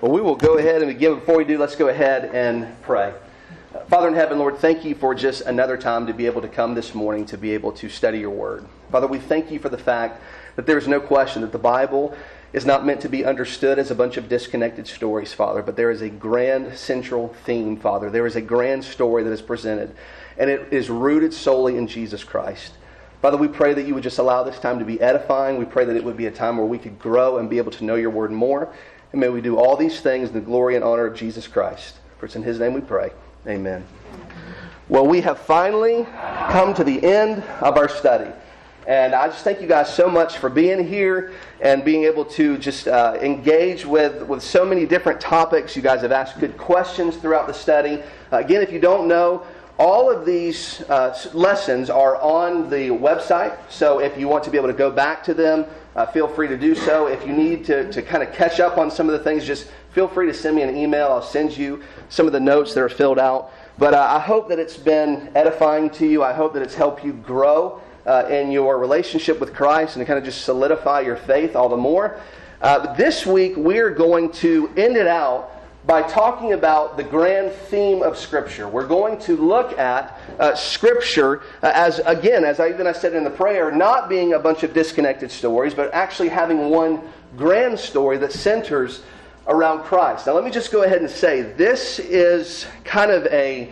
Well, we will go ahead and begin. Before we do, let's go ahead and pray. Father in heaven, Lord, thank you for just another time to be able to come this morning to be able to study your word. Father, we thank you for the fact that there is no question that the Bible is not meant to be understood as a bunch of disconnected stories, Father, but there is a grand central theme, Father. There is a grand story that is presented, and it is rooted solely in Jesus Christ. Father, we pray that you would just allow this time to be edifying. We pray that it would be a time where we could grow and be able to know your word more. And may we do all these things in the glory and honor of Jesus Christ. For it's in his name we pray. Amen. Well, we have finally come to the end of our study. And I just thank you guys so much for being here and being able to just engage with so many different topics. You guys have asked good questions throughout the study. Again, if you don't know, all of these lessons are on the website. So if you want to be able to go back to them, feel free to do so. If you need to kind of catch up on some of the things, just feel free to send me an email. I'll send you some of the notes that are filled out. But I hope that it's been edifying to you. I hope that it's helped you grow in your relationship with Christ and to kind of just solidify your faith all the more. This week, we're going to end it out by talking about the grand theme of Scripture. We're going to look at Scripture as I said in the prayer, not being a bunch of disconnected stories, but actually having one grand story that centers around Christ. Now let me just go ahead and say, this is kind of a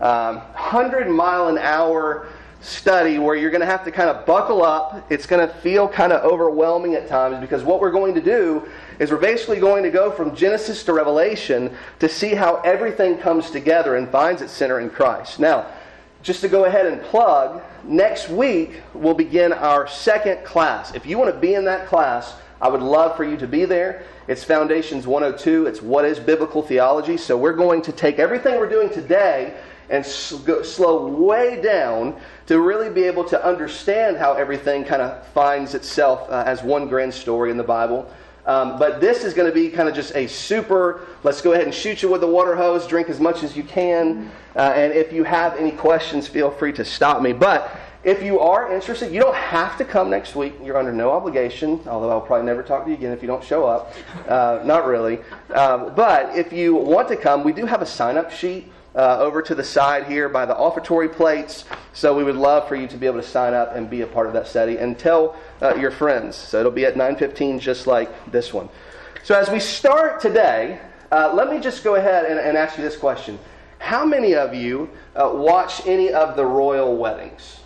100-mile-an-hour study where you're going to have to kind of buckle up. It's going to feel kind of overwhelming at times, because what we're going to do is we're basically going to go from Genesis to Revelation to see how everything comes together and finds its center in Christ. Now, just to go ahead and plug, next week we'll begin our second class. If you want to be in that class, I would love for you to be there. It's Foundations 102. It's What is Biblical Theology. So we're going to take everything we're doing today and slow way down to really be able to understand how everything kind of finds itself as one grand story in the Bible. But this is going to be kind of just a super, let's go ahead and shoot you with the water hose, drink as much as you can, and if you have any questions, feel free to stop me. But if you are interested, you don't have to come next week. You're under no obligation, although I'll probably never talk to you again if you don't show up. Not really. But if you want to come, we do have a sign-up sheet over to the side here by the offertory plates. So we would love for you to be able to sign up and be a part of that study and tell your friends. So it'll be at 9:15 just like this one. So as we start today, let me just go ahead and ask you this question. How many of you watch any of the royal weddings?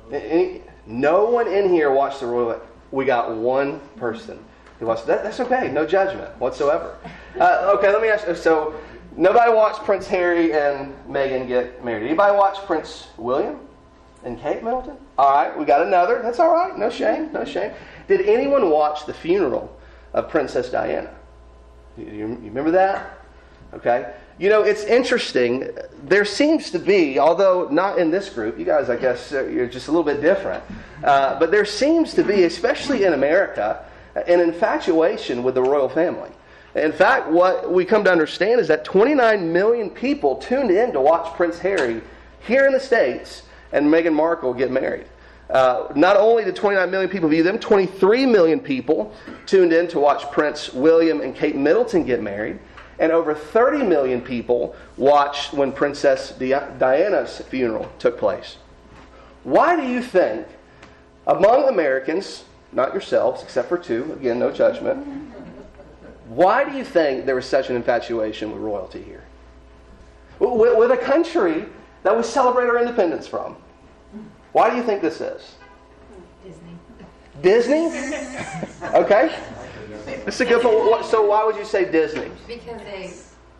No one in here watched the royal wedding. We got one person who watched that. That's okay. No judgment whatsoever. Okay, let me ask you. So nobody watched Prince Harry and Meghan get married. Anybody watch Prince William and Kate Middleton? All right, we got another. That's all right. No shame. No shame. Did anyone watch the funeral of Princess Diana? You remember that? Okay. You know, it's interesting. There seems to be, although not in this group, you guys, I guess, you're just a little bit different. But there seems to be, especially in America, an infatuation with the royal family. In fact, what we come to understand is that 29 million people tuned in to watch Prince Harry here in the States and Meghan Markle get married. Not only did 29 million people view them, 23 million people tuned in to watch Prince William and Kate Middleton get married. And over 30 million people watched when Princess Diana's funeral took place. Why do you think, among Americans, not yourselves, except for two, again, no judgment, why do you think there was such an infatuation with royalty here? With a country that we celebrate our independence from. Why do you think this is? Disney? Okay. This is a good one. So why would you say Disney? Because they,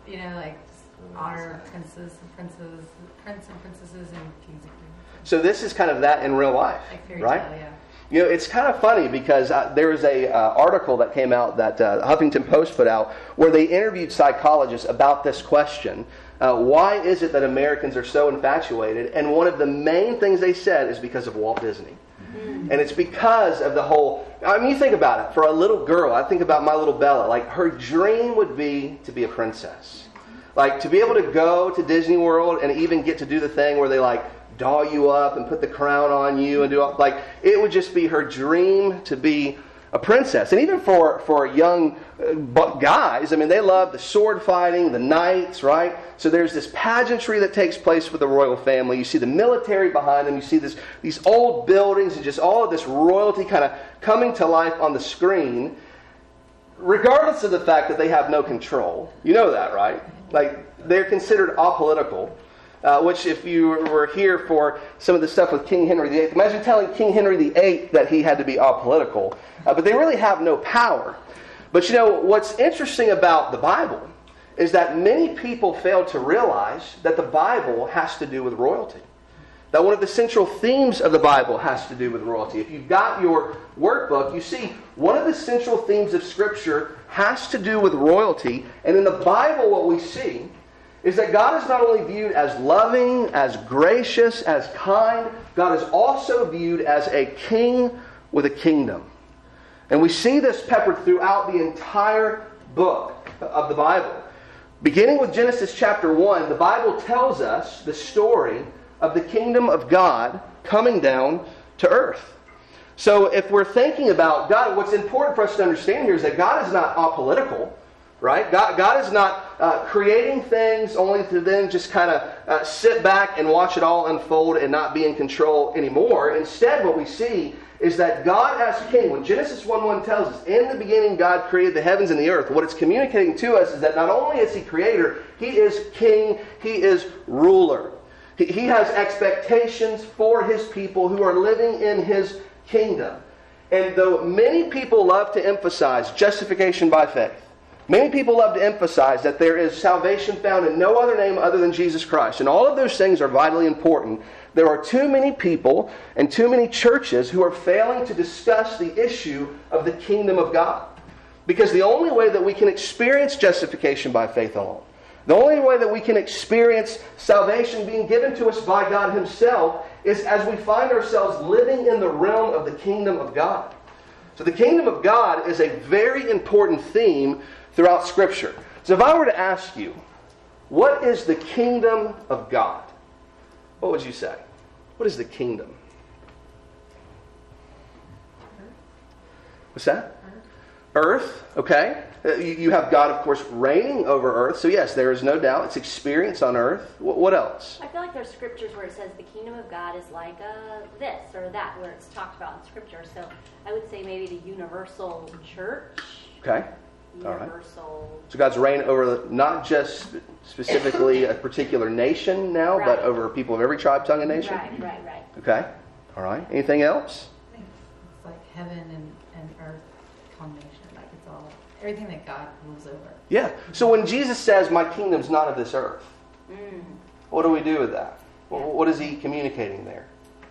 honor princes and princesses and kings and queens. So this is kind of that in real life, like fairy right? Tale, yeah. You know, it's kind of funny because there was a article that came out that Huffington Post put out where they interviewed psychologists about this question. Why is it that Americans are so infatuated? And one of the main things they said is because of Walt Disney. And it's because of the whole, you think about it. For a little girl, I think about my little Bella. Like, her dream would be to be a princess. Like, to be able to go to Disney World and even get to do the thing where they, doll you up and put the crown on you and do all, it would just be her dream to be a princess. And even for young guys, I mean, they love the sword fighting, the knights, right? So there's this pageantry that takes place with the royal family. You see the military behind them. You see these old buildings and just all of this royalty kind of coming to life on the screen, regardless of the fact that they have no control. You know that, right? Like, they're considered apolitical. Which, if you were here for some of the stuff with King Henry VIII, imagine telling King Henry VIII that he had to be apolitical. But they really have no power. But you know, what's interesting about the Bible is that many people fail to realize that the Bible has to do with royalty. That one of the central themes of the Bible has to do with royalty. If you've got your workbook, you see one of the central themes of Scripture has to do with royalty. And in the Bible, what we see is that God is not only viewed as loving, as gracious, as kind, God is also viewed as a king with a kingdom. And we see this peppered throughout the entire book of the Bible. Beginning with Genesis chapter 1, the Bible tells us the story of the kingdom of God coming down to earth. So if we're thinking about God, what's important for us to understand here is that God is not apolitical. Right? God is not creating things only to then just kind of sit back and watch it all unfold and not be in control anymore. Instead, what we see is that God as king, when Genesis 1:1 tells us, in the beginning God created the heavens and the earth, what it's communicating to us is that not only is He creator, He is king, He is ruler. He has expectations for His people who are living in His kingdom. And though many people love to emphasize justification by faith, many people love to emphasize that there is salvation found in no other name other than Jesus Christ. And all of those things are vitally important. There are too many people and too many churches who are failing to discuss the issue of the kingdom of God. Because the only way that we can experience justification by faith alone, the only way that we can experience salvation being given to us by God Himself, is as we find ourselves living in the realm of the kingdom of God. So the kingdom of God is a very important theme throughout Scripture. So if I were to ask you, what is the kingdom of God? What would you say? What is the kingdom? What's that? Earth, okay. You have God, of course, reigning over earth. So yes, there is no doubt it's experience on earth. What else? I feel like there's scriptures where it says the kingdom of God is like this or that, where it's talked about in Scripture. So I would say maybe the universal church. Okay. Universal. All right. So God's reign over not just specifically a particular nation now, Right. but over people of every tribe, tongue, and nation? Right. Okay. All right. Anything else? I think it's like heaven and earth combination. Like it's all, everything that God rules over. Yeah. So when Jesus says, my kingdom's not of this earth, what do we do with that? What is He communicating there?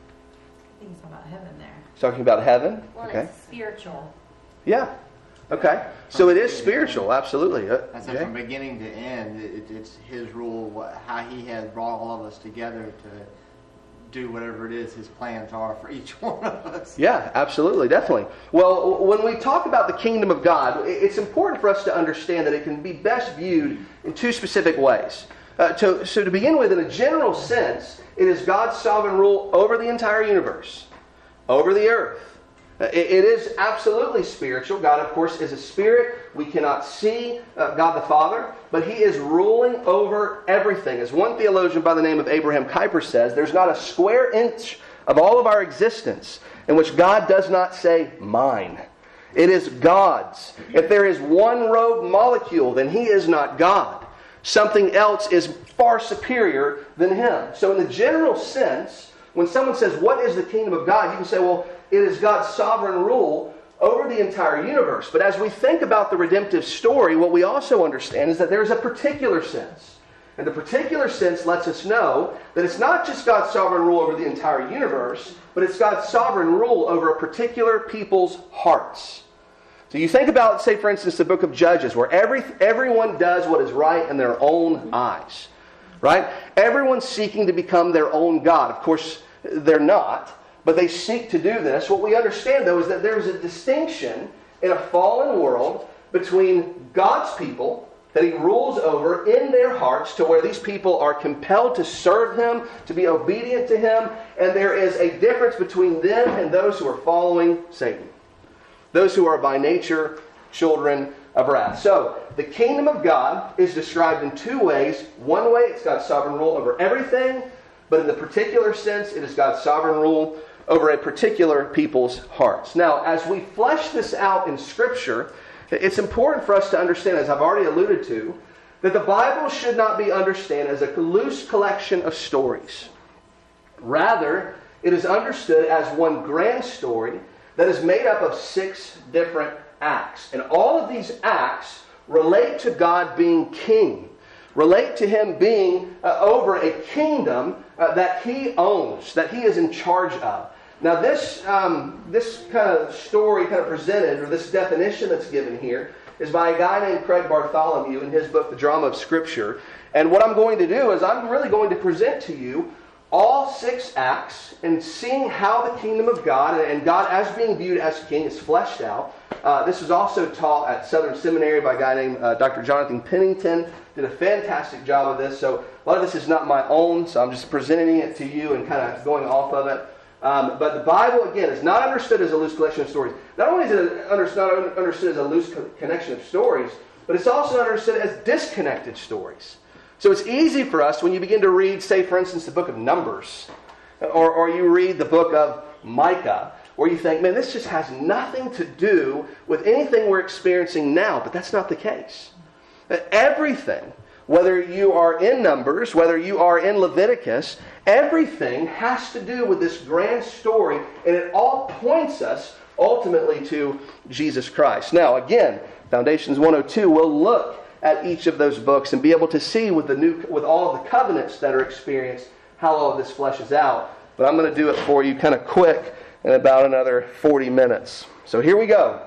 I think it's about heaven there. He's talking about heaven? Well, Okay. it's spiritual. Yeah. Okay. So it is spiritual, absolutely. I said Okay. from beginning to end, it's His rule, how He has brought all of us together to do whatever it is His plans are for each one of us. Yeah, absolutely, definitely. Well, when we talk about the kingdom of God, it's important for us to understand that it can be best viewed in two specific ways. So to begin with, in a general sense, it is God's sovereign rule over the entire universe, over the earth. It is absolutely spiritual. God, of course, is a spirit. We cannot see God the Father, but He is ruling over everything. As one theologian by the name of Abraham Kuyper says, there's not a square inch of all of our existence in which God does not say, mine. It is God's. If there is one rogue molecule, then He is not God. Something else is far superior than Him. So in the general sense, when someone says, what is the kingdom of God? You can say, well, it is God's sovereign rule over the entire universe. But as we think about the redemptive story, what we also understand is that there's a particular sense. And the particular sense lets us know that it's not just God's sovereign rule over the entire universe, but it's God's sovereign rule over a particular people's hearts. So you think about, say, for instance, the book of Judges, where everyone does what is right in their own eyes. Right? Everyone's seeking to become their own God. Of course, they're not. But they seek to do this. What we understand, though, is that there's a distinction in a fallen world between God's people that He rules over in their hearts, to where these people are compelled to serve Him, to be obedient to Him, and there is a difference between them and those who are following Satan. Those who are by nature children of wrath. So, the kingdom of God is described in two ways. One way, it's God's sovereign rule over everything, but in the particular sense, it is God's sovereign rule over a particular people's hearts. Now, as we flesh this out in Scripture, it's important for us to understand, as I've already alluded to, that the Bible should not be understood as a loose collection of stories. Rather, it is understood as one grand story that is made up of 6 different acts. And all of these acts relate to God being king, relate to Him being over a kingdom that He owns, that He is in charge of. Now this kind of story kind of presented, or this definition that's given here, is by a guy named Craig Bartholomew in his book, The Drama of Scripture. And what I'm going to do is I'm really going to present to you all 6 acts and seeing how the kingdom of God and God as being viewed as king is fleshed out. This was also taught at Southern Seminary by a guy named Dr. Jonathan Pennington. Did a fantastic job of this. So a lot of this is not my own, so I'm just presenting it to you and kind of going off of it. But the Bible, again, is not understood as a loose collection of stories. Not only is it not understood as a loose connection of stories, but it's also understood as disconnected stories. So it's easy for us when you begin to read, say, for instance, the book of Numbers, or you read the book of Micah, where you think, man, this just has nothing to do with anything we're experiencing now. But that's not the case. Everything, whether you are in Numbers, whether you are in Leviticus, everything has to do with this grand story, and it all points us ultimately to Jesus Christ. Now, again, Foundations 102 will look at each of those books and be able to see with all of the covenants that are experienced how all of this fleshes out. But I'm going to do it for you kind of quick in about another 40 minutes. So here we go.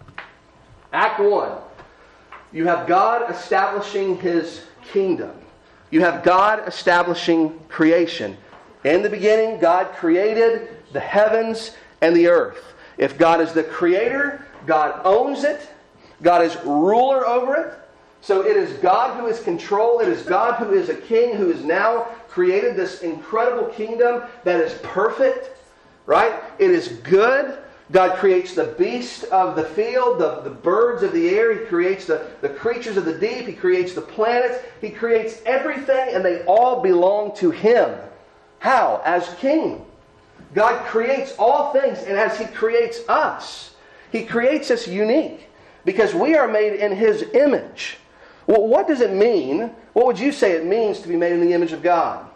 Act 1. You have God establishing His kingdom. You have God establishing creation. In the beginning, God created the heavens and the earth. If God is the creator, God owns it. God is ruler over it. So it is God who is control. It is God who is a king who has now created this incredible kingdom that is perfect. Right? It is good. God creates the beast of the field, the birds of the air. He creates the creatures of the deep. He creates the planets. He creates everything, and they all belong to Him. How? As king. God creates all things, and as He creates us, He creates us unique because we are made in His image. Well, what does it mean? What would you say it means to be made in the image of God?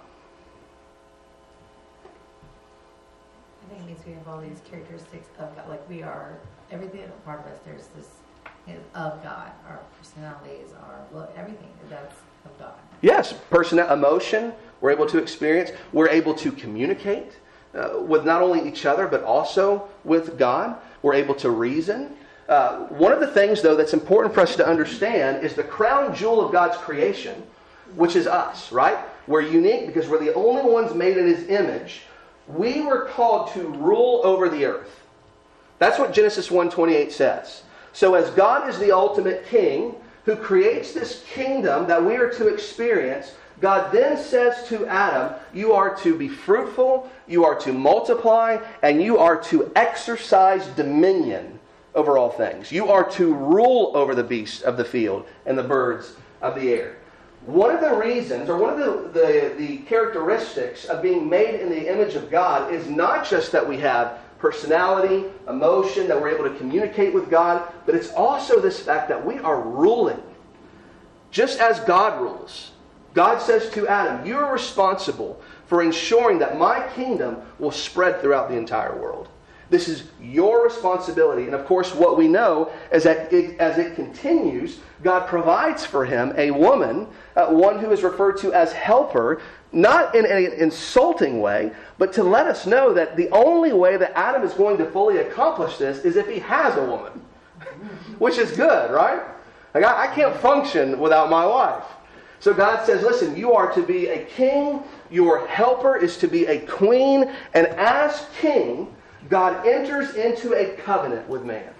I think it means we have all these characteristics of God. Like we are, everything part of us, there's this of God. Our personalities, our look, everything that's of God. Yes, emotion, we're able to experience. We're able to communicate with not only each other, but also with God. We're able to reason. One of the things, though, that's important for us to understand is the crown jewel of God's creation, which is us, right? We're unique because we're the only ones made in His image. We were called to rule over the earth. That's what Genesis 1:28 says. So as God is the ultimate king who creates this kingdom that we are to experience, God then says to Adam, you are to be fruitful, you are to multiply, and you are to exercise dominion over all things. You are to rule over the beasts of the field and the birds of the air. One of the reasons, or one of the characteristics of being made in the image of God is not just that we have personality, emotion, that we're able to communicate with God, but it's also this fact that we are ruling. Just as God rules. God says to Adam, you are responsible for ensuring that my kingdom will spread throughout the entire world. This is your responsibility. And of course, what we know is that as it continues, God provides for him a woman, one who is referred to as helper, not in an insulting way, but to let us know that the only way that Adam is going to fully accomplish this is if he has a woman. Which is good, right? Like I can't function without my wife. So God says, listen, you are to be a king, your helper is to be a queen, and as king, God enters into a covenant with man.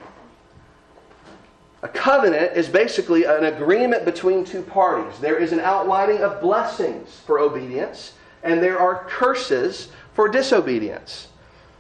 A covenant is basically an agreement between two parties. There is an outlining of blessings for obedience, and there are curses for disobedience.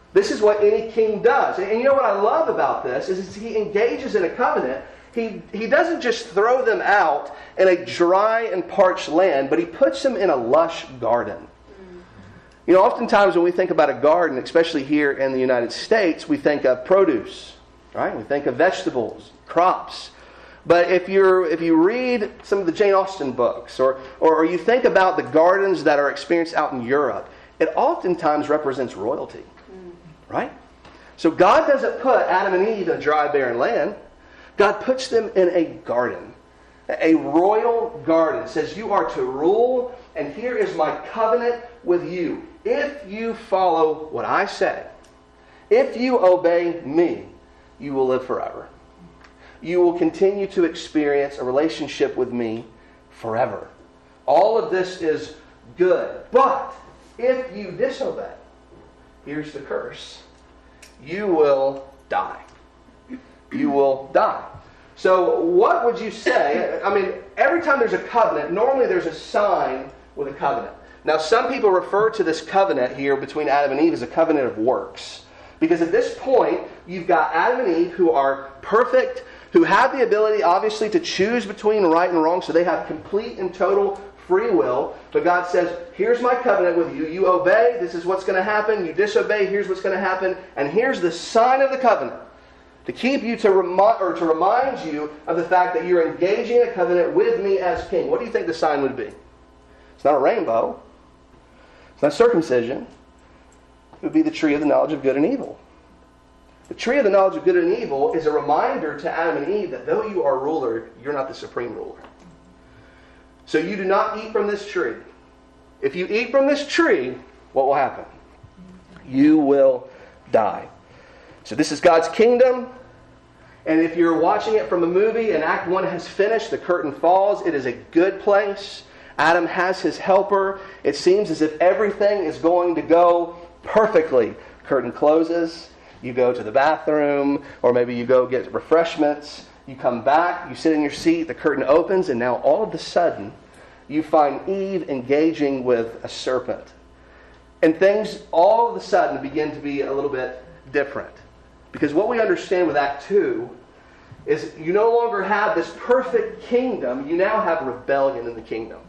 This is what any king does. And you know what I love about this is he engages in a covenant. He doesn't just throw them out in a dry and parched land, but he puts them in a lush garden. You know, oftentimes when we think about a garden, especially here in the United States, we think of produce, right? We think of vegetables, crops. But if you read some of the Jane Austen books, or you think about the gardens that are experienced out in Europe, it oftentimes represents royalty, right? So God doesn't put Adam and Eve in a dry, barren land. God puts them in a garden, a royal garden. It says, you are to rule, and here is my covenant with you. If you follow what I say, if you obey me, you will live forever. You will continue to experience a relationship with me forever. All of this is good. But if you disobey, here's the curse. You will die. You will die. So what would you say? I mean, every time there's a covenant, normally there's a sign with a covenant. Now, some people refer to this covenant here between Adam and Eve as a covenant of works. Because at this point, you've got Adam and Eve who are perfect, who have the ability, obviously, to choose between right and wrong, so they have complete and total free will. But God says, here's my covenant with you. You obey, this is what's going to happen. You disobey, here's what's going to happen. And here's the sign of the covenant, to keep you to remind you of the fact that you're engaging in a covenant with me as king. What do you think the sign would be? It's not a rainbow. It's not circumcision. It would be the tree of the knowledge of good and evil. The tree of the knowledge of good and evil is a reminder to Adam and Eve that though you are ruler, you're not the supreme ruler. So you do not eat from this tree. If you eat from this tree, what will happen? You will die. So this is God's kingdom. And if you're watching it from a movie and Act 1 has finished, the curtain falls, it is a good place. Adam has his helper. It seems as if everything is going to go perfectly. Curtain closes. You go to the bathroom, or maybe you go get refreshments. You come back, you sit in your seat, the curtain opens, and now all of a sudden, you find Eve engaging with a serpent. And things all of a sudden begin to be a little bit different. Because what we understand with Act 2 is you no longer have this perfect kingdom, you now have rebellion in the kingdom.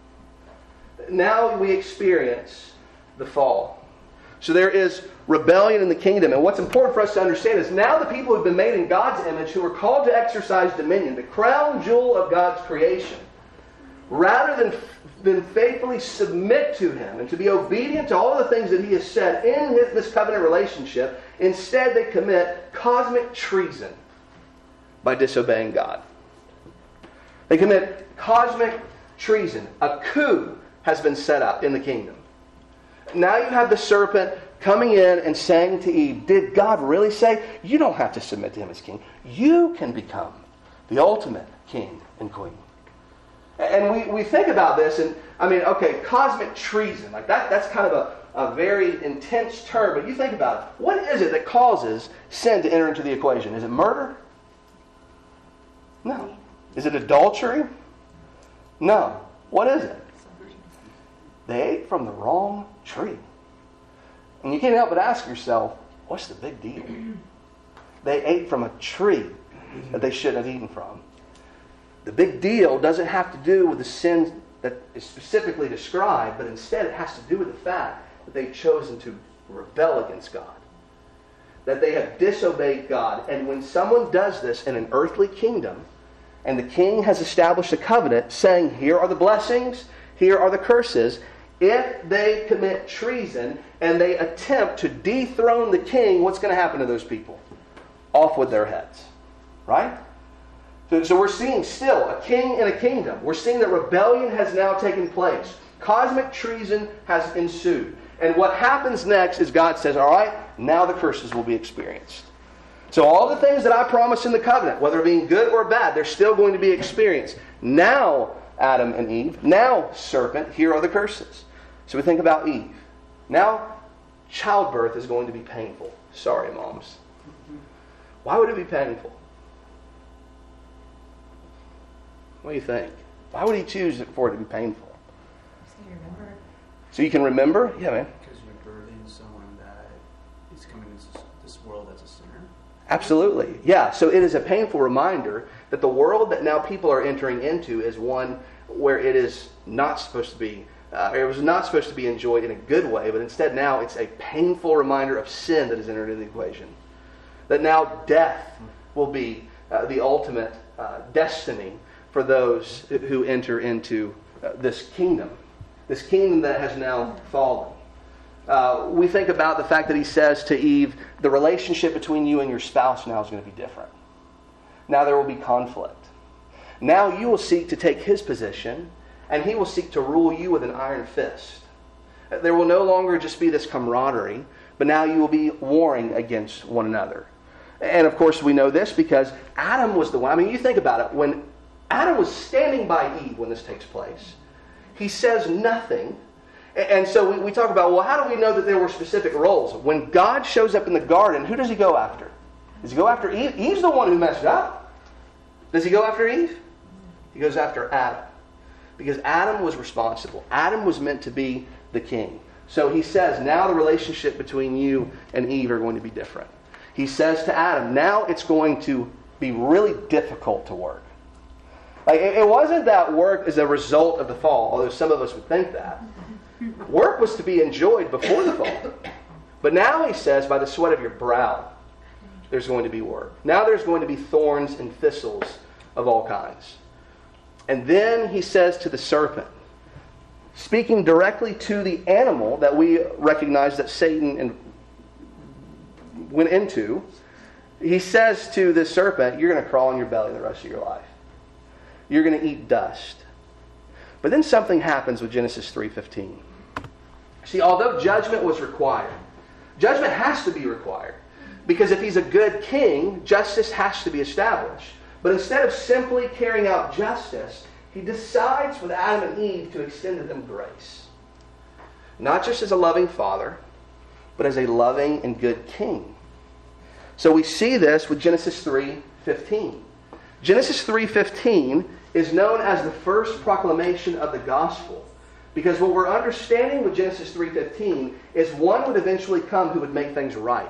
Now we experience the fall. So there is rebellion in the kingdom. And what's important for us to understand is now the people who have been made in God's image, who are called to exercise dominion, the crown jewel of God's creation, rather than faithfully submit to Him and to be obedient to all the things that He has said in this covenant relationship, instead they commit cosmic treason by disobeying God. They commit cosmic treason. A coup has been set up in the kingdom. Now you have the serpent coming in and saying to Eve, did God really say, you don't have to submit to Him as king. You can become the ultimate king and queen. And we think about this, and I mean, okay, cosmic treason, like that's kind of a very intense term, but you think about it. What is it that causes sin to enter into the equation? Is it murder? No. Is it adultery? No. What is it? They ate from the wrong tree. And you can't help but ask yourself, what's the big deal? They ate from a tree that they shouldn't have eaten from. The big deal doesn't have to do with the sin that is specifically described, but instead it has to do with the fact that they've chosen to rebel against God. That they have disobeyed God. And when someone does this in an earthly kingdom, and the king has established a covenant saying, here are the blessings, here are the curses, if they commit treason and they attempt to dethrone the king, what's going to happen to those people? Off with their heads. Right? So we're seeing still a king and a kingdom. We're seeing that rebellion has now taken place. Cosmic treason has ensued. And what happens next is God says, all right, now the curses will be experienced. So all the things that I promised in the covenant, whether being good or bad, they're still going to be experienced. Now, Adam and Eve, now, serpent, here are the curses. So we think about Eve. Now, childbirth is going to be painful. Sorry, moms. Why would it be painful? What do you think? Why would He choose for it to be painful? So you remember? So you can remember? Yeah, man. Because you're birthing someone that is coming Absolutely. Yeah. So it is a painful reminder that the world that now people are entering into is one where it is not supposed to be, it was not supposed to be enjoyed in a good way, but instead now it's a painful reminder of sin that is entered into the equation. That now death will be the ultimate destiny for those who enter into this kingdom that has now fallen. We think about the fact that he says to Eve, the relationship between you and your spouse now is going to be different. Now there will be conflict. Now you will seek to take his position, and he will seek to rule you with an iron fist. There will no longer just be this camaraderie, but now you will be warring against one another. And of course we know this because Adam was the one. I mean, you think about it. When Adam was standing by Eve when this takes place, he says nothing. And so we talk about, well, how do we know that there were specific roles? When God shows up in the garden, who does he go after? Does he go after Eve? Eve's the one who messed up. Does he go after Eve? He goes after Adam. Because Adam was responsible. Adam was meant to be the king. So he says, now the relationship between you and Eve are going to be different. He says to Adam, now it's going to be really difficult to work. Like, it wasn't that work is a result of the fall, although some of us would think that. Work was to be enjoyed before the fall. But now he says, by the sweat of your brow, there's going to be work. Now there's going to be thorns and thistles of all kinds. And then he says to the serpent, speaking directly to the animal that we recognize that Satan went into, he says to the serpent, you're going to crawl on your belly the rest of your life. You're going to eat dust. But then something happens with Genesis 3:15. See, although judgment was required, judgment has to be required. Because if he's a good king, justice has to be established. But instead of simply carrying out justice, he decides with Adam and Eve to extend to them grace. Not just as a loving father, but as a loving and good king. So we see this with Genesis 3:15. Genesis 3:15 is known as the first proclamation of the gospel. Because what we're understanding with Genesis 3:15 is one would eventually come who would make things right.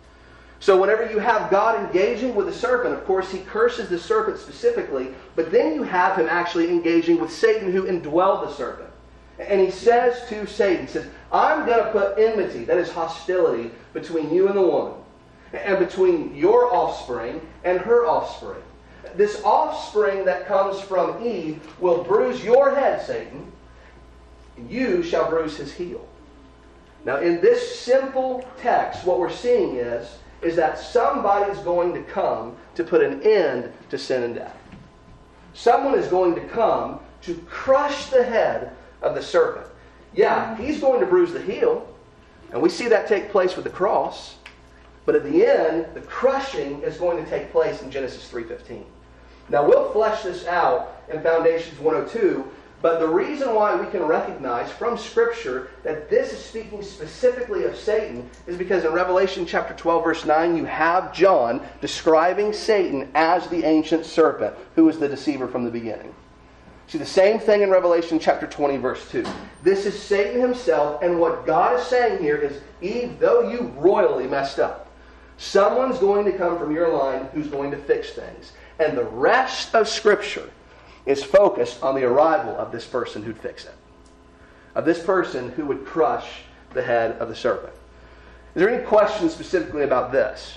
So whenever you have God engaging with the serpent, of course he curses the serpent specifically, but then you have him actually engaging with Satan who indwelled the serpent. And he says to Satan, he says, I'm going to put enmity, that is hostility, between you and the woman, and between your offspring and her offspring. This offspring that comes from Eve will bruise your head, Satan, and you shall bruise his heel. Now in this simple text, what we're seeing is that somebody's going to come to put an end to sin and death. Someone is going to come to crush the head of the serpent. Yeah, he's going to bruise the heel, and we see that take place with the cross. But at the end, the crushing is going to take place in Genesis 3:15. Now we'll flesh this out in Foundations 102, but the reason why we can recognize from Scripture that this is speaking specifically of Satan is because in Revelation chapter 12, verse 9, you have John describing Satan as the ancient serpent, who was the deceiver from the beginning. See, the same thing in Revelation chapter 20, verse 2. This is Satan himself, and what God is saying here is, Eve, though you royally messed up, someone's going to come from your line who's going to fix things. And the rest of Scripture is focused on the arrival of this person who'd fix it. Of this person who would crush the head of the serpent. Is there any questions specifically about this?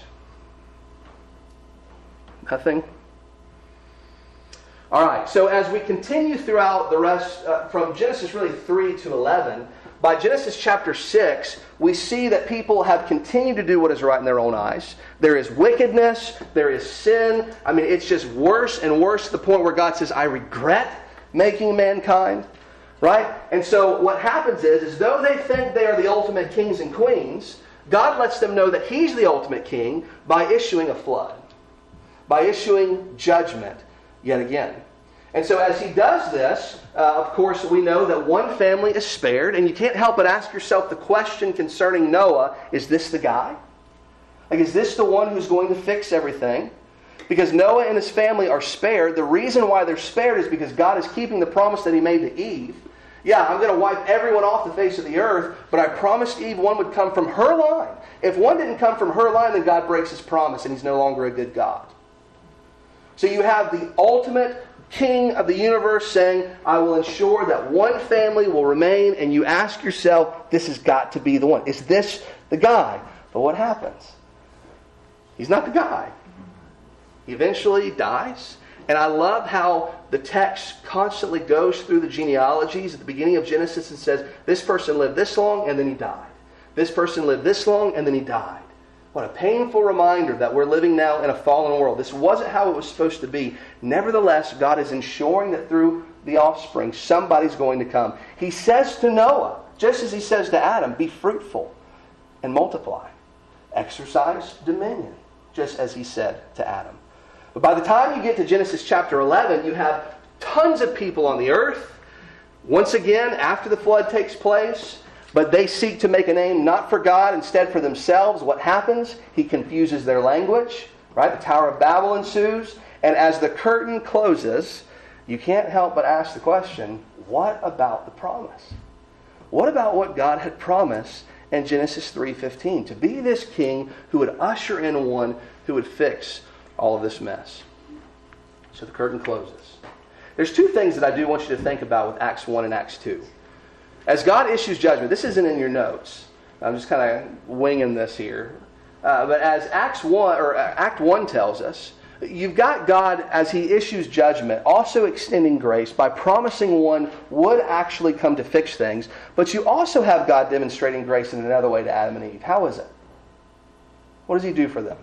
Nothing? Alright, so as we continue throughout the rest, from Genesis really 3 to 11, by Genesis chapter 6, we see that people have continued to do what is right in their own eyes. There is wickedness, there is sin. I mean, it's just worse and worse to the point where God says, I regret making mankind. Right? And so what happens is though they think they are the ultimate kings and queens, God lets them know that He's the ultimate king by issuing a flood. By issuing judgment yet again. And so as He does this, of course, we know that one family is spared. And you can't help but ask yourself the question concerning Noah, is this the guy? Like, is this the one who's going to fix everything? Because Noah and his family are spared. The reason why they're spared is because God is keeping the promise that He made to Eve. Yeah, I'm going to wipe everyone off the face of the earth, but I promised Eve one would come from her line. If one didn't come from her line, then God breaks his promise and he's no longer a good God. So you have the ultimate king of the universe saying, I will ensure that one family will remain, and you ask yourself, this has got to be the one. Is this the guy? But what happens? He's not the guy. He eventually dies. And I love how the text constantly goes through the genealogies at the beginning of Genesis and says, this person lived this long and then he died. This person lived this long and then he died. What a painful reminder that we're living now in a fallen world. This wasn't how it was supposed to be. Nevertheless, God is ensuring that through the offspring, somebody's going to come. He says to Noah, just as he says to Adam, be fruitful and multiply. Exercise dominion, just as he said to Adam. But by the time you get to Genesis chapter 11, you have tons of people on the earth. Once again, after the flood takes place, but they seek to make a name not for God, instead for themselves. What happens? He confuses their language. Right? The Tower of Babel ensues. And as the curtain closes, you can't help but ask the question, what about the promise? What about what God had promised in Genesis 3:15? To be this king who would usher in one who would fix all of this mess. So the curtain closes. There's two things that I do want you to think about with Acts 1 and Acts 2. As God issues judgment, this isn't in your notes. I'm just kind of winging this here. But as Act 1 tells us, you've got God, as he issues judgment, also extending grace by promising one would actually come to fix things. But you also have God demonstrating grace in another way to Adam and Eve. How is it? What does he do for them?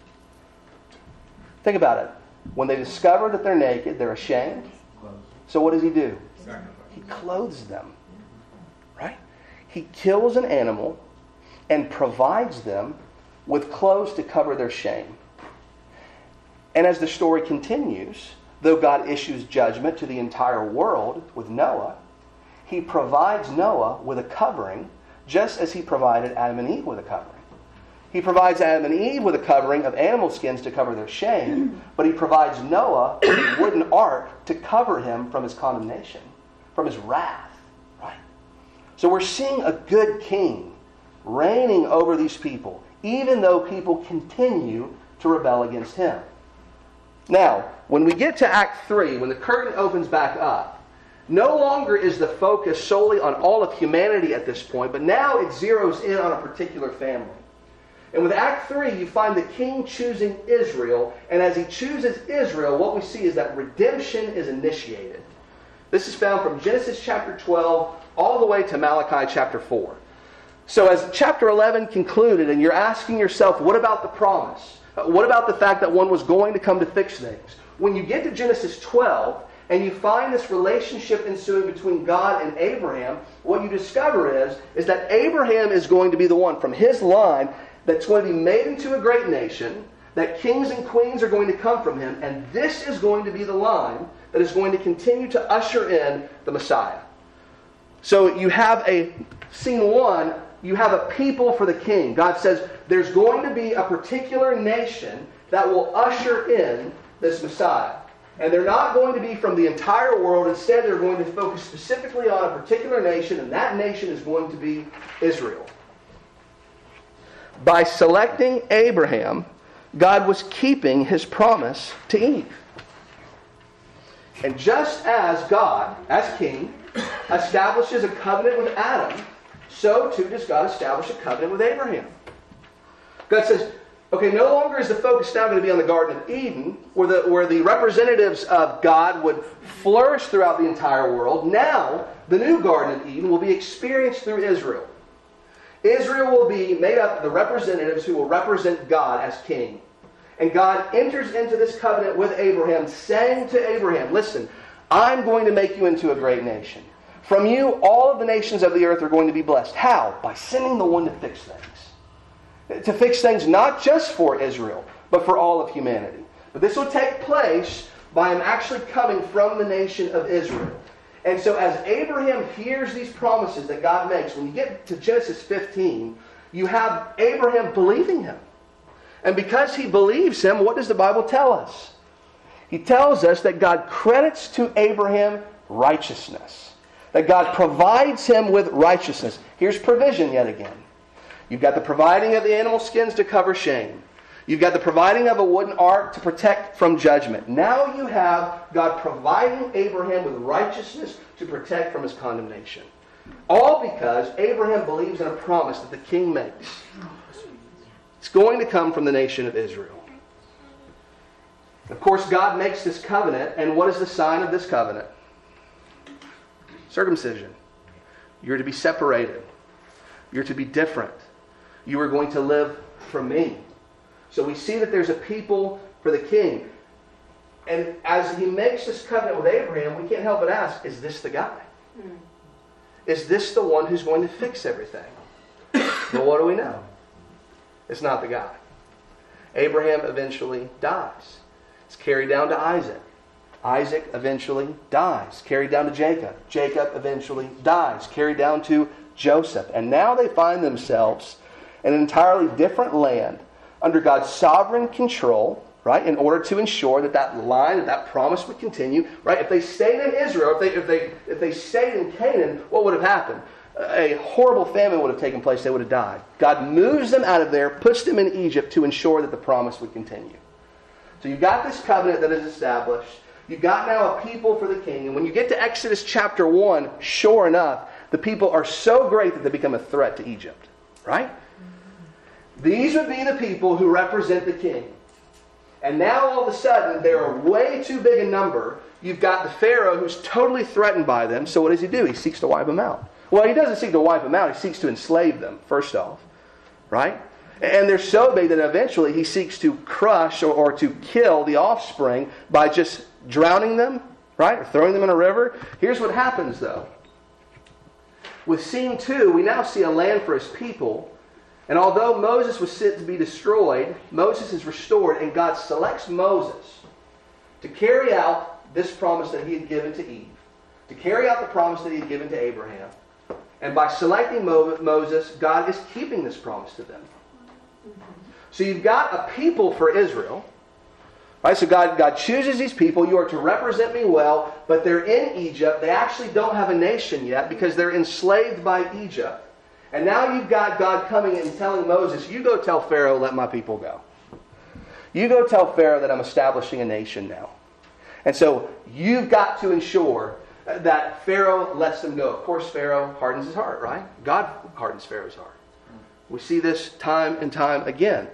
Think about it. When they discover that they're naked, they're ashamed. So what does he do? He clothes them. Right? He kills an animal and provides them with clothes to cover their shame. And as the story continues, though God issues judgment to the entire world with Noah, he provides Noah with a covering just as he provided Adam and Eve with a covering. He provides Adam and Eve with a covering of animal skins to cover their shame, but he provides Noah with a wooden ark to cover him from his condemnation, from his wrath. Right? So we're seeing a good king reigning over these people, even though people continue to rebel against him. Now, when we get to Act 3, when the curtain opens back up, no longer is the focus solely on all of humanity at this point, but now it zeroes in on a particular family. And with Act 3, you find the king choosing Israel, and as he chooses Israel, what we see is that redemption is initiated. This is found from Genesis chapter 12 all the way to Malachi chapter 4. So as chapter 11 concluded, and you're asking yourself, what about the promise? What about the fact that one was going to come to fix things? When you get to Genesis 12, and you find this relationship ensuing between God and Abraham, what you discover is that Abraham is going to be the one from his line that's going to be made into a great nation, that kings and queens are going to come from him, and this is going to be the line that is going to continue to usher in the Messiah. So you have scene 1, you have a people for the king. God says there's going to be a particular nation that will usher in this Messiah. And they're not going to be from the entire world. Instead, they're going to focus specifically on a particular nation, and that nation is going to be Israel. By selecting Abraham, God was keeping his promise to Eve. And just as God, as king, establishes a covenant with Adam, so too does God establish a covenant with Abraham. God says, okay, no longer is the focus now going to be on the Garden of Eden, where the representatives of God would flourish throughout the entire world. Now, the new Garden of Eden will be experienced through Israel. Israel will be made up of the representatives who will represent God as king. And God enters into this covenant with Abraham, saying to Abraham, listen, I'm going to make you into a great nation. From you, all of the nations of the earth are going to be blessed. How? By sending the one to fix things. To fix things not just for Israel, but for all of humanity. But this will take place by him actually coming from the nation of Israel. And so as Abraham hears these promises that God makes, when you get to Genesis 15, you have Abraham believing him. And because he believes him, what does the Bible tell us? He tells us that God credits to Abraham righteousness. That God provides him with righteousness. Here's provision yet again. You've got the providing of the animal skins to cover shame. You've got the providing of a wooden ark to protect from judgment. Now you have God providing Abraham with righteousness to protect from his condemnation. All because Abraham believes in a promise that the king makes. It's going to come from the nation of Israel. Of course, God makes this covenant, and what is the sign of this covenant? Circumcision. You're to be separated. You're to be different. You are going to live for me. So we see that there's a people for the king. And as he makes this covenant with Abraham, we can't help but ask, is this the guy? Is this the one who's going to fix everything? Well, what do we know? It's not the guy. Abraham eventually dies. It's carried down to Isaac. Isaac eventually dies. Carried down to Jacob. Jacob eventually dies. Carried down to Joseph. And now they find themselves in an entirely different land under God's sovereign control, right? In order to ensure that that line, that promise would continue, right? If they stayed in Israel, if they stayed in Canaan, what would have happened? A horrible famine would have taken place. They would have died. God moves them out of there, puts them in Egypt to ensure that the promise would continue. So you've got this covenant that is established. You've got now a people for the king. And when you get to Exodus chapter 1, sure enough, the people are so great that they become a threat to Egypt. Right? These would be the people who represent the king. And now all of a sudden, they are way too big in number. You've got the Pharaoh who's totally threatened by them. So what does he do? He seeks to wipe them out. Well, he doesn't seek to wipe them out. He seeks to enslave them, first off. Right? And they're so big that eventually he seeks to crush or to kill the offspring by just drowning them, right? Or throwing them in a river. Here's what happens, though. With scene 2, we now see a land for his people. And although Moses was sent to be destroyed, Moses is restored, and God selects Moses to carry out this promise that he had given to Eve, to carry out the promise that he had given to Abraham. And by selecting Moses, God is keeping this promise to them. So you've got a people for Israel. Right? So God chooses these people. You are to represent me well, but they're in Egypt. They actually don't have a nation yet because they're enslaved by Egypt. And now you've got God coming and telling Moses, you go tell Pharaoh, let my people go. You go tell Pharaoh that I'm establishing a nation now. And so you've got to ensure that Pharaoh lets them go. Of course, Pharaoh hardens his heart, right? God hardens Pharaoh's heart. We see this time and time again.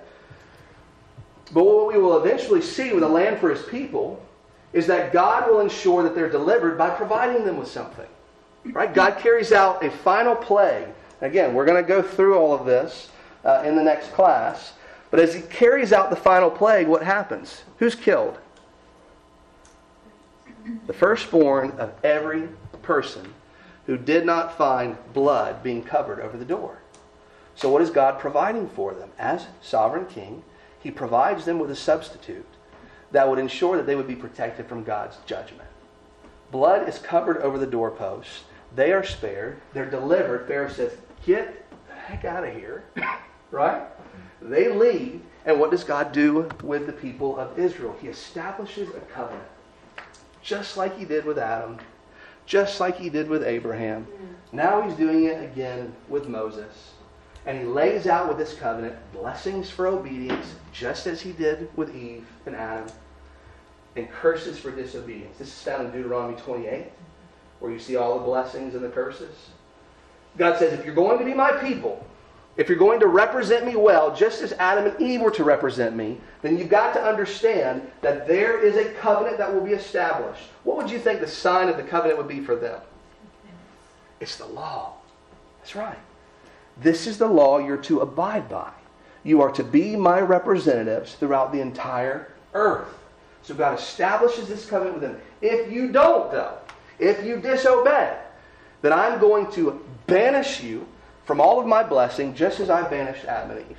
But what we will eventually see with a land for his people is that God will ensure that they're delivered by providing them with something. Right? God carries out a final plague. Again, we're going to go through all of this in the next class. But as he carries out the final plague, what happens? Who's killed? The firstborn of every person who did not find blood being covered over the door. So what is God providing for them? As sovereign king, he provides them with a substitute that would ensure that they would be protected from God's judgment. Blood is covered over the doorposts. They are spared. They're delivered. Pharaoh says, get the heck out of here. Right? They leave. And what does God do with the people of Israel? He establishes a covenant. Just like he did with Adam. Just like he did with Abraham. Now he's doing it again with Moses. And he lays out with this covenant blessings for obedience, just as he did with Eve and Adam, and curses for disobedience. This is found in Deuteronomy 28, where you see all the blessings and the curses. God says, if you're going to be my people, if you're going to represent me well, just as Adam and Eve were to represent me, then you've got to understand that there is a covenant that will be established. What would you think the sign of the covenant would be for them? It's the law. That's right. This is the law you're to abide by. You are to be my representatives throughout the entire earth. So God establishes this covenant with them. If you don't, though, if you disobey, then I'm going to banish you from all of my blessing, just as I banished Adam and Eve.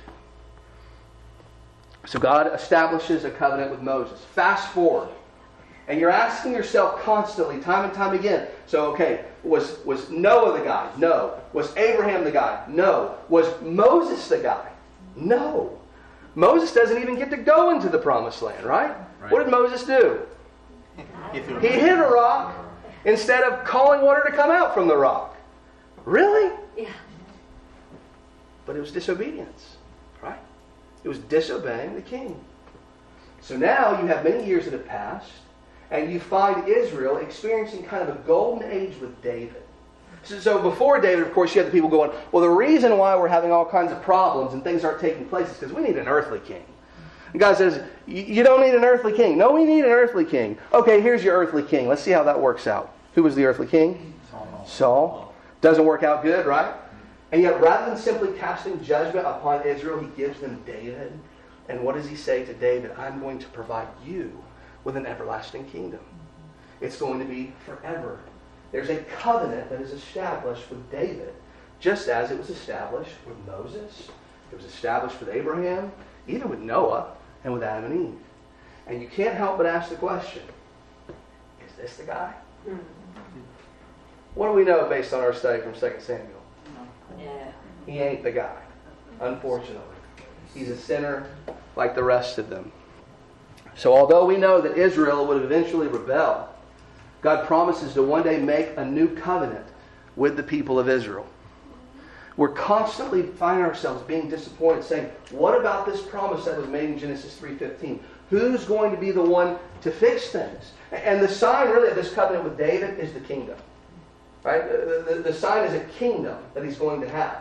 So God establishes a covenant with Moses. Fast forward. And you're asking yourself constantly, time and time again, so okay, was Noah the guy? No. Was Abraham the guy? No. Was Moses the guy? No. Moses doesn't even get to go into the promised land, right? What did Moses do? He hit a rock, instead of calling water to come out from the rock. Really? Yeah. But it was disobedience, right? It was disobeying the king. So now you have many years that have passed, and you find Israel experiencing kind of a golden age with David. So before David, of course, you have the people going, well, the reason why we're having all kinds of problems and things aren't taking place is because we need an earthly king. And God says, you don't need an earthly king. No, we need an earthly king. Okay, here's your earthly king. Let's see how that works out. Who was the earthly king? Saul. Doesn't work out good, right? And yet, rather than simply casting judgment upon Israel, he gives them David. And what does he say to David? I'm going to provide you with an everlasting kingdom. It's going to be forever. There's a covenant that is established with David, just as it was established with Moses. It was established with Abraham, even with Noah, and with Adam and Eve. And you can't help but ask the question, is this the guy? What do we know based on our study from 2 Samuel? Yeah. He ain't the guy, unfortunately. He's a sinner like the rest of them. So although we know that Israel would eventually rebel, God promises to one day make a new covenant with the people of Israel. We're constantly finding ourselves being disappointed, saying, what about this promise that was made in Genesis 3:15? Who's going to be the one to fix things? And the sign really of this covenant with David is the kingdom. Right? The sign is a kingdom that he's going to have.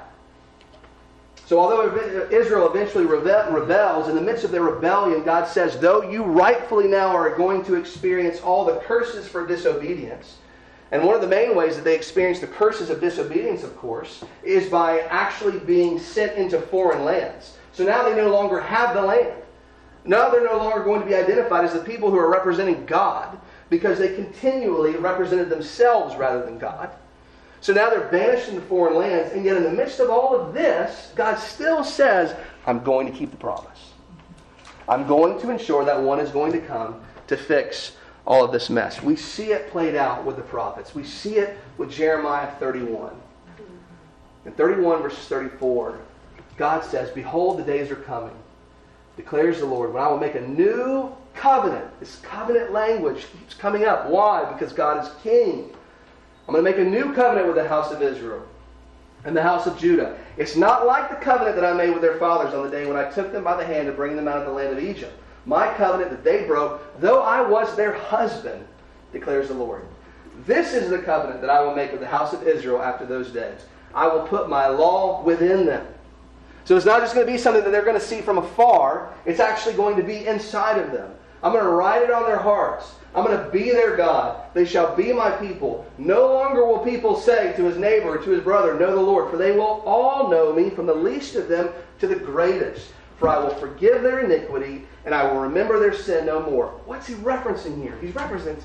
So although Israel eventually rebels, in the midst of their rebellion, God says, though you rightfully now are going to experience all the curses for disobedience, and one of the main ways that they experience the curses of disobedience, of course, is by actually being sent into foreign lands. So now they no longer have the land. Now they're no longer going to be identified as the people who are representing God, because they continually represented themselves rather than God. So now they're banished into foreign lands, and yet in the midst of all of this, God still says, I'm going to keep the promise. I'm going to ensure that one is going to come to fix all of this mess. We see it played out with the prophets. We see it with Jeremiah 31. In 31 verses 34, God says, behold, the days are coming, declares the Lord, when I will make a new covenant. This covenant language keeps coming up. Why? Because God is king. I'm going to make a new covenant with the house of Israel and the house of Judah. It's not like the covenant that I made with their fathers on the day when I took them by the hand to bring them out of the land of Egypt. My covenant that they broke, though I was their husband, declares the Lord. This is the covenant that I will make with the house of Israel after those days. I will put my law within them. So it's not just going to be something that they're going to see from afar. It's actually going to be inside of them. I'm going to write it on their hearts. I'm going to be their God. They shall be my people. No longer will people say to his neighbor or to his brother, know the Lord, for they will all know me, from the least of them to the greatest. For I will forgive their iniquity, and I will remember their sin no more. What's he referencing here? He's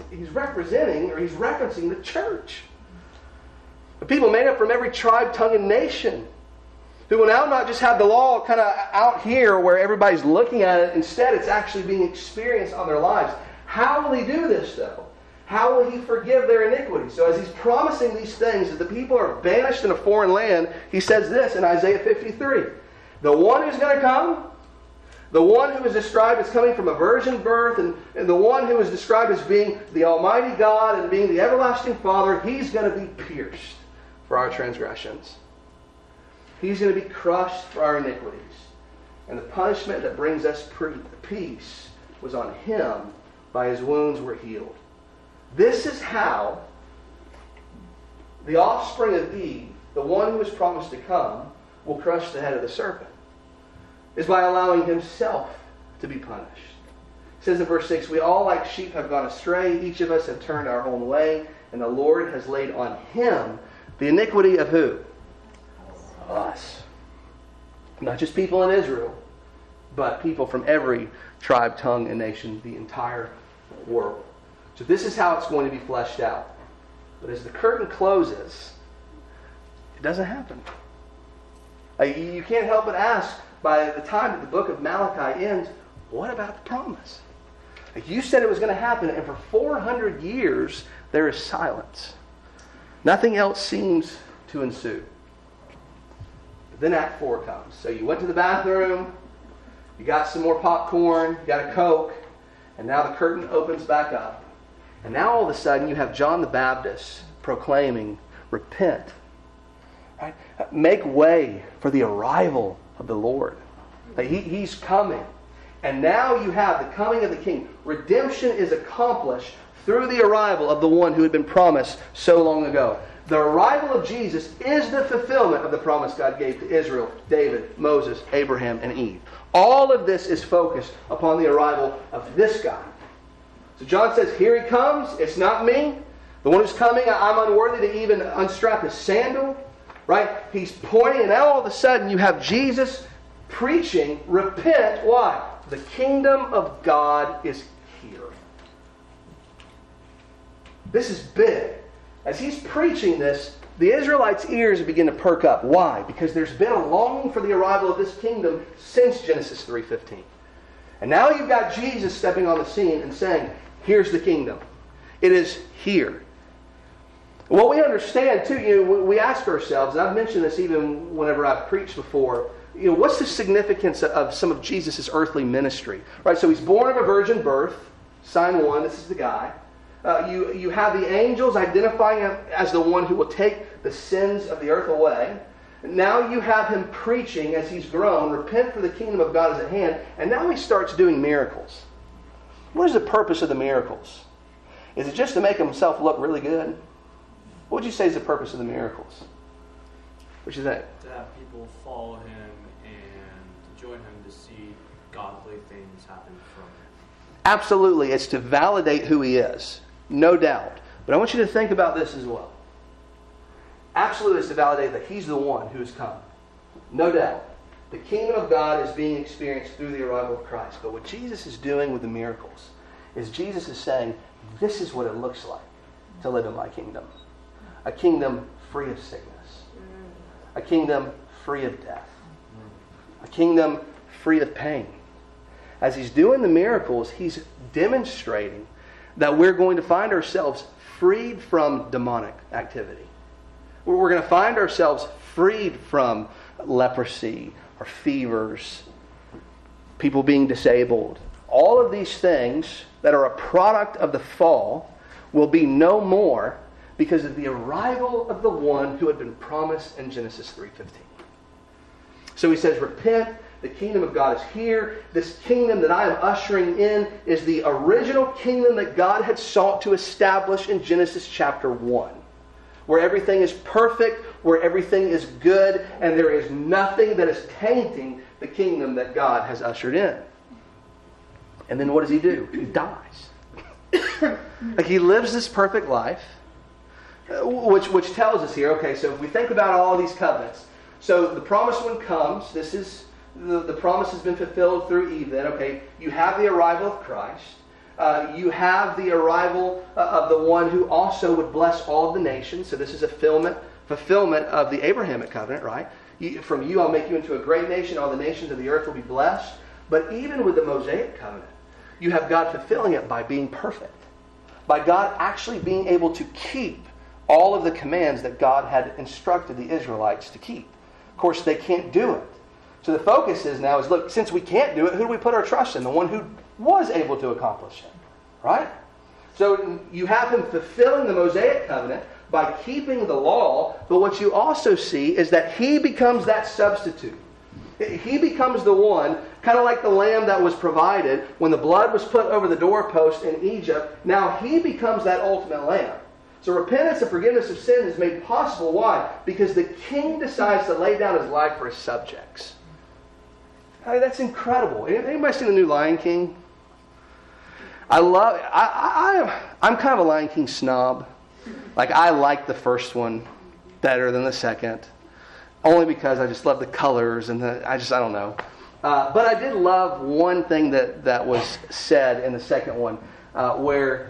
referencing the church. The people made up from every tribe, tongue, and nation, who will now not just have the law kind of out here where everybody's looking at it. Instead, it's actually being experienced on their lives. How will he do this, though? How will he forgive their iniquity? So as he's promising these things, as the people are banished in a foreign land, he says this in Isaiah 53. The one who's going to come, the one who is described as coming from a virgin birth, and the one who is described as being the Almighty God and being the everlasting Father, he's going to be pierced for our transgressions. He's going to be crushed for our iniquities. And the punishment that brings us peace was on him. By his wounds we're healed. This is how the offspring of Eve, the one who was promised to come, will crush the head of the serpent. Is by allowing himself to be punished. It says in verse 6, we all like sheep have gone astray. Each of us have turned our own way. And the Lord has laid on him the iniquity of who? Us. Not just people in Israel, but people from every tribe, tongue, and nation, the entire world. So this is how it's going to be fleshed out. But as the curtain closes, it doesn't happen. You can't help but ask, by the time that the book of Malachi ends, what about the promise? You said it was going to happen, and for 400 years, there is silence. Nothing else seems to ensue. But then Act 4 comes. So you went to the bathroom, you got some more popcorn, you got a Coke, and now the curtain opens back up. And now all of a sudden you have John the Baptist proclaiming, repent. Right? Make way for the arrival of the Lord. He's coming. And now you have the coming of the King. Redemption is accomplished through the arrival of the one who had been promised so long ago. The arrival of Jesus is the fulfillment of the promise God gave to Israel, David, Moses, Abraham, and Eve. All of this is focused upon the arrival of this guy. So John says, here he comes. It's not me. The one who's coming, I'm unworthy to even unstrap his sandal. Right? He's pointing, and now all of a sudden you have Jesus preaching, repent. Why? The kingdom of God is here. This is big. As he's preaching this, the Israelites' ears begin to perk up. Why? Because there's been a longing for the arrival of this kingdom since Genesis 3:15. And now you've got Jesus stepping on the scene and saying, here's the kingdom. It is here. What we understand too, we ask ourselves, and I've mentioned this even whenever I've preached before, what's the significance of some of Jesus' earthly ministry? Right, so he's born of a virgin birth, sign 1, this is the guy. You have the angels identifying him as the one who will take the sins of the earth away. Now you have him preaching as he's grown, repent for the kingdom of God is at hand, and now he starts doing miracles. What is the purpose of the miracles? Is it just to make himself look really good? What would you say is the purpose of the miracles? What do you think? To have people follow him and join him to see godly things happen from him. Absolutely. It's to validate who he is. No doubt. But I want you to think about this as well. Absolutely, it's to validate that he's the one who has come. No doubt. The kingdom of God is being experienced through the arrival of Christ. But what Jesus is doing with the miracles is Jesus is saying, this is what it looks like to live in my kingdom. A kingdom free of sickness. A kingdom free of death. A kingdom free of pain. As he's doing the miracles, he's demonstrating that we're going to find ourselves freed from demonic activity. We're going to find ourselves freed from leprosy or fevers, people being disabled. All of these things that are a product of the fall will be no more because of the arrival of the one who had been promised in Genesis 3:15. So he says, repent, the kingdom of God is here. This kingdom that I am ushering in is the original kingdom that God had sought to establish in Genesis chapter 1. Where everything is perfect, where everything is good, and there is nothing that is tainting the kingdom that God has ushered in. And then what does he do? He dies. Like he lives this perfect life, which tells us here, okay, so if we think about all these covenants, so the promised one comes, this is, the promise has been fulfilled through Eve then, okay, you have the arrival of Christ, you have the arrival of the one who also would bless all of the nations, so this is a fulfillment of the Abrahamic covenant, right? From you I'll make you into a great nation, all the nations of the earth will be blessed. But even with the Mosaic covenant, you have God fulfilling it by being perfect. By God actually being able to keep all of the commands that God had instructed the Israelites to keep. Of course, they can't do it. So the focus is now is, look, since we can't do it, who do we put our trust in? The one who was able to accomplish it. Right? So you have him fulfilling the Mosaic covenant by keeping the law, but what you also see is that he becomes that substitute. He becomes the one, kind of like the lamb that was provided when the blood was put over the doorpost in Egypt. Now he becomes that ultimate lamb. So repentance and forgiveness of sin is made possible. Why? Because the king decides to lay down his life for his subjects. I mean, that's incredible. Anybody seen the new Lion King? I'm kind of a Lion King snob. Like, I like the first one better than the second. Only because I just love the colors and I don't know. But I did love one thing that was said in the second one where,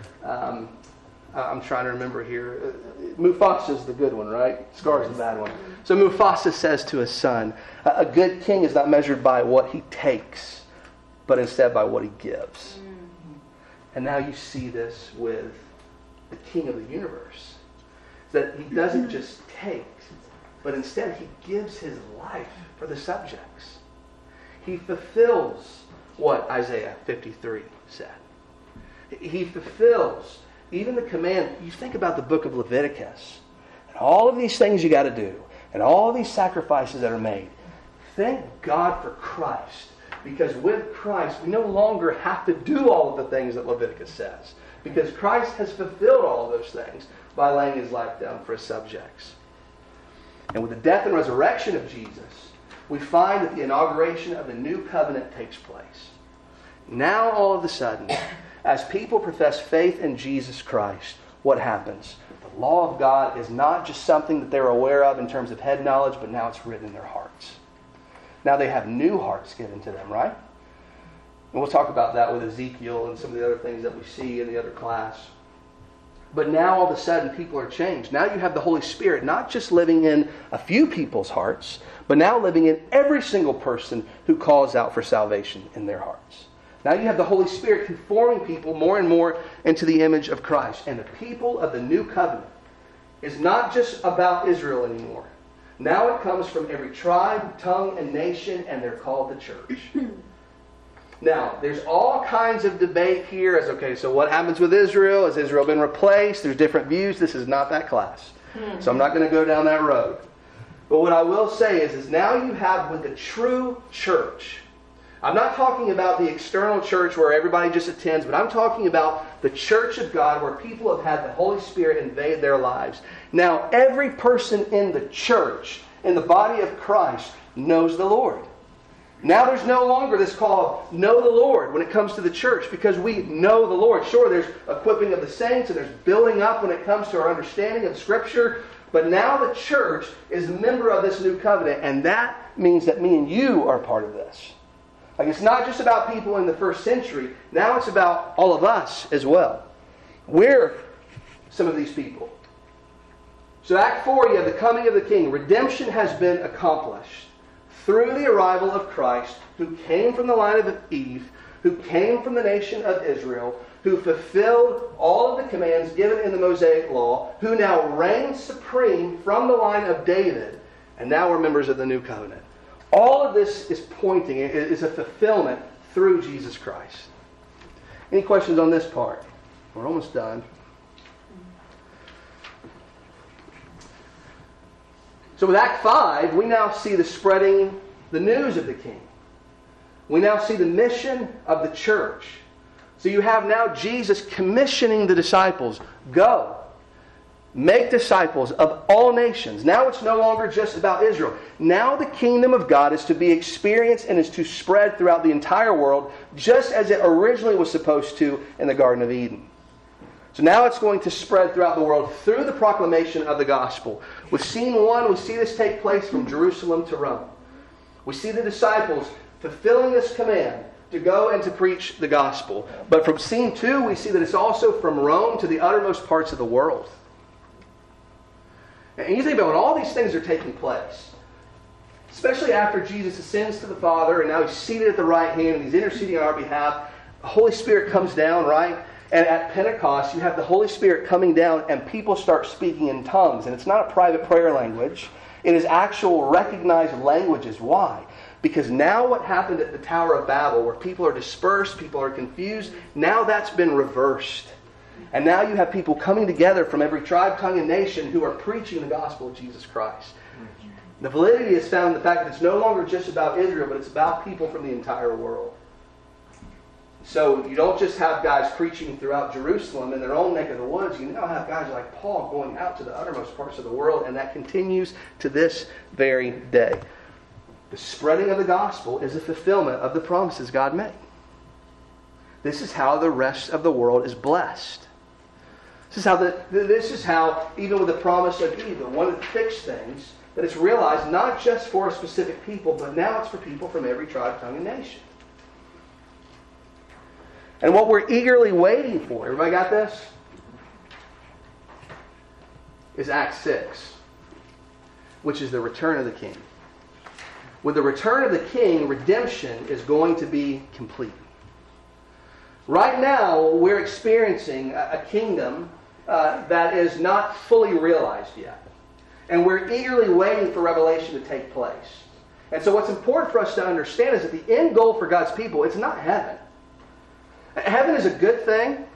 I'm trying to remember here, Mufasa's the good one, right? Scar's the bad one. So Mufasa says to his son, a good king is not measured by what he takes, but instead by what he gives. And now you see this with the King of the universe. That he doesn't just take, but instead he gives his life for the subjects. He fulfills what Isaiah 53 said. He fulfills even the command, you think about the book of Leviticus, and all of these things you got to do, and all these sacrifices that are made. Thank God for Christ, because with Christ, we no longer have to do all of the things that Leviticus says, because Christ has fulfilled all of those things by laying his life down for his subjects. And with the death and resurrection of Jesus, we find that the inauguration of the new covenant takes place. Now, all of a sudden, as people profess faith in Jesus Christ, what happens? The law of God is not just something that they're aware of in terms of head knowledge, but now it's written in their hearts. Now they have new hearts given to them, right? And we'll talk about that with Ezekiel and some of the other things that we see in the other class. But now all of a sudden people are changed. Now you have the Holy Spirit not just living in a few people's hearts, but now living in every single person who calls out for salvation in their hearts. Now you have the Holy Spirit conforming people more and more into the image of Christ. And the people of the new covenant is not just about Israel anymore. Now it comes from every tribe, tongue, and nation, and they're called the church. Now, there's all kinds of debate here as, okay, so what happens with Israel? Has Israel been replaced? There's different views. This is not that class. So I'm not going to go down that road. But what I will say is now you have with the true church. I'm not talking about the external church where everybody just attends, but I'm talking about the church of God where people have had the Holy Spirit invade their lives. Now, every person in the church, in the body of Christ, knows the Lord. Now there's no longer this call of know the Lord when it comes to the church, because we know the Lord. Sure, there's equipping of the saints and there's building up when it comes to our understanding of Scripture, but now the church is a member of this new covenant, and that means that me and you are part of this. Like, it's not just about people in the first century. Now it's about all of us as well. We're some of these people. So Act 4, you have the coming of the King. Redemption has been accomplished through the arrival of Christ, who came from the line of Eve, who came from the nation of Israel, who fulfilled all of the commands given in the Mosaic Law, who now reigns supreme from the line of David, and now we're members of the new covenant. All of this is pointing, is a fulfillment through Jesus Christ. Any questions on this part? We're almost done. So with Act 5, we now see the spreading the news of the King. We now see the mission of the church. So you have now Jesus commissioning the disciples. Go. Make disciples of all nations. Now it's no longer just about Israel. Now the kingdom of God is to be experienced and is to spread throughout the entire world, just as it originally was supposed to in the Garden of Eden. So now it's going to spread throughout the world through the proclamation of the gospel. With scene 1, we see this take place from Jerusalem to Rome. We see the disciples fulfilling this command to go and to preach the gospel. But from scene 2, we see that it's also from Rome to the uttermost parts of the world. And you think about when all these things are taking place, especially after Jesus ascends to the Father, and now he's seated at the right hand, and he's interceding on our behalf, the Holy Spirit comes down, right? And at Pentecost, you have the Holy Spirit coming down, and people start speaking in tongues. And it's not a private prayer language. It is actual recognized languages. Why? Because now what happened at the Tower of Babel, where people are dispersed, people are confused, now that's been reversed. And now you have people coming together from every tribe, tongue, and nation who are preaching the gospel of Jesus Christ. The validity is found in the fact that it's no longer just about Israel, but it's about people from the entire world. So you don't just have guys preaching throughout Jerusalem in their own neck of the woods. You now have guys like Paul going out to the uttermost parts of the world, and that continues to this very day. The spreading of the gospel is a fulfillment of the promises God made. This is how the rest of the world is blessed. This is how, even with the promise of Eve, the one that fixed things, that it's realized not just for a specific people, but now it's for people from every tribe, tongue, and nation. And what we're eagerly waiting for, everybody got this? Is Act 6, which is the return of the King. With the return of the King, redemption is going to be complete. Right now, we're experiencing a kingdom that is not fully realized yet. And we're eagerly waiting for Revelation to take place. And so what's important for us to understand is that the end goal for God's people, it's not heaven. Heaven is a good thing.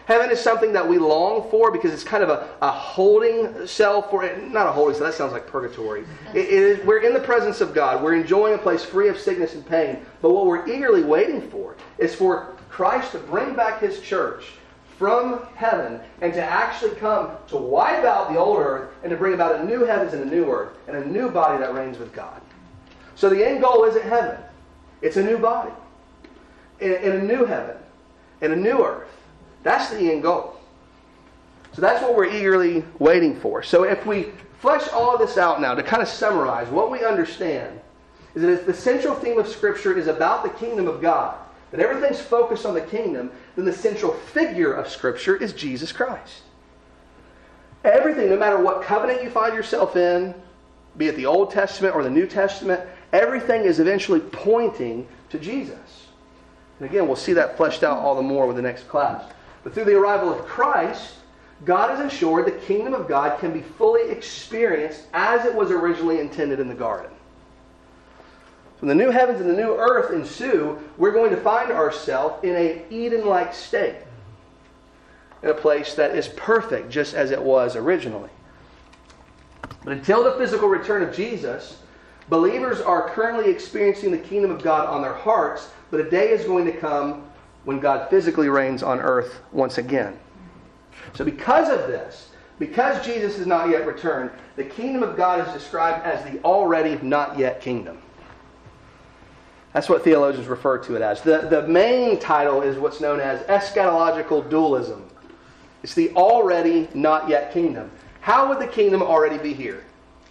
Heaven is something that we long for because it's kind of a holding cell for it. Not a holding cell, that sounds like purgatory. We're in the presence of God. We're enjoying a place free of sickness and pain. But what we're eagerly waiting for is for Christ to bring back His church from heaven and to actually come to wipe out the old earth and to bring about a new heavens and a new earth and a new body that reigns with God. So the end goal isn't heaven. It's a new body in a new heaven and a new earth. That's the end goal. So that's what we're eagerly waiting for. So if we flesh all of this out now to kind of summarize, what we understand is that if the central theme of Scripture is about the kingdom of God, that everything's focused on the kingdom, then the central figure of Scripture is Jesus Christ. Everything, no matter what covenant you find yourself in, be it the Old Testament or the New Testament, everything is eventually pointing to Jesus. And again, we'll see that fleshed out all the more with the next class. But through the arrival of Christ, God has ensured the kingdom of God can be fully experienced as it was originally intended in the garden. When the new heavens and the new earth ensue, we're going to find ourselves in an Eden-like state. In a place that is perfect, just as it was originally. But until the physical return of Jesus, believers are currently experiencing the kingdom of God on their hearts, but a day is going to come when God physically reigns on earth once again. So because of this, because Jesus has not yet returned, the kingdom of God is described as the already not yet kingdom. That's what theologians refer to it as. The main title is what's known as eschatological dualism. It's the already not yet kingdom. How would the kingdom already be here?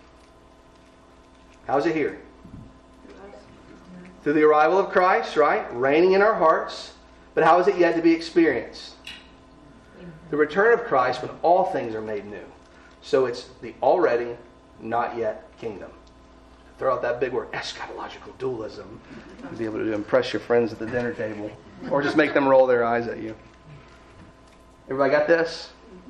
How is it here? Through the arrival of Christ, right? Reigning in our hearts. But how is it yet to be experienced? The return of Christ when all things are made new. So it's the already not yet kingdom. Throw out that big word, eschatological dualism. You'll be able to impress your friends at the dinner table. Or just make them roll their eyes at you. Everybody got this?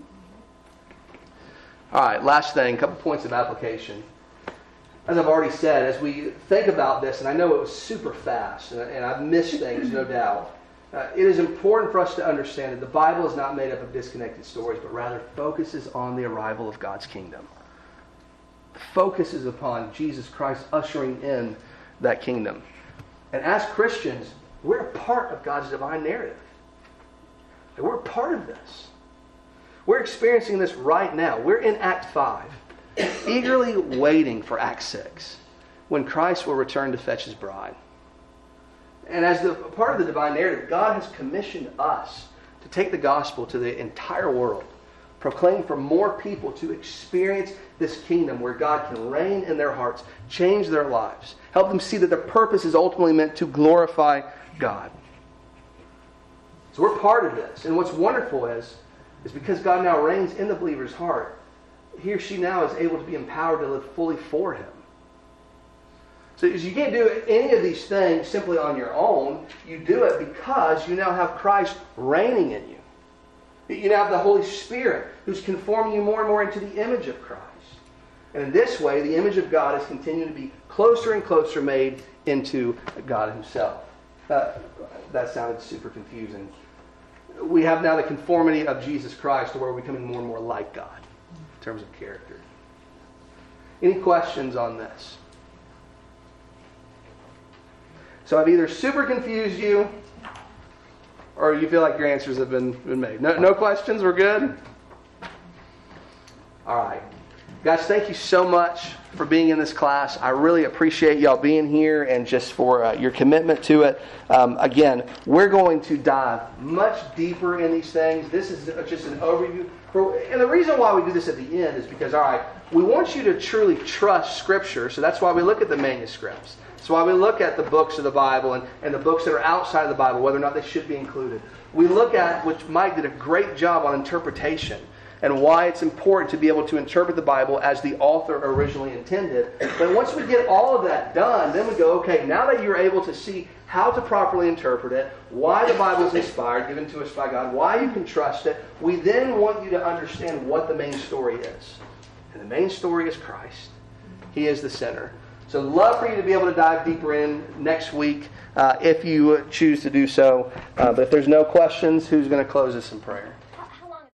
All right, last thing, a couple points of application. As I've already said, as we think about this, and I know it was super fast, and I've missed things, no doubt, it is important for us to understand that the Bible is not made up of disconnected stories, but rather focuses on the arrival of God's kingdom. Focuses upon Jesus Christ ushering in that kingdom. And as Christians, we're a part of God's divine narrative. And we're a part of this. We're experiencing this right now. We're in Act 5, eagerly waiting for Act 6, when Christ will return to fetch His bride. And as the part of the divine narrative, God has commissioned us to take the gospel to the entire world, proclaim for more people to experience this kingdom where God can reign in their hearts, change their lives, help them see that their purpose is ultimately meant to glorify God. So we're part of this. And what's wonderful is because God now reigns in the believer's heart, he or she now is able to be empowered to live fully for Him. So you can't do any of these things simply on your own. You do it because you now have Christ reigning in you. You now have the Holy Spirit who's conforming you more and more into the image of Christ. And in this way, the image of God is continuing to be closer and closer made into God Himself. That sounded super confusing. We have now the conformity of Jesus Christ to where we're becoming more and more like God in terms of character. Any questions on this? So I've either super confused you or you feel like your answers have been made. No questions? We're good? All right. Guys, thank you so much for being in this class. I really appreciate y'all being here and just for your commitment to it. Again, we're going to dive much deeper in these things. This is just an overview. And the reason why we do this at the end is because, all right, we want you to truly trust Scripture, so that's why we look at the manuscripts. That's why we look at the books of the Bible and the books that are outside of the Bible, whether or not they should be included. We look at, which Mike did a great job on, interpretation and why it's important to be able to interpret the Bible as the author originally intended. But once we get all of that done, then we go, okay, now that you're able to see how to properly interpret it, why the Bible is inspired, given to us by God, why you can trust it, we then want you to understand what the main story is. And the main story is Christ. He is the center. So love for you to be able to dive deeper in next week if you choose to do so. But if there's no questions, who's going to close us in prayer?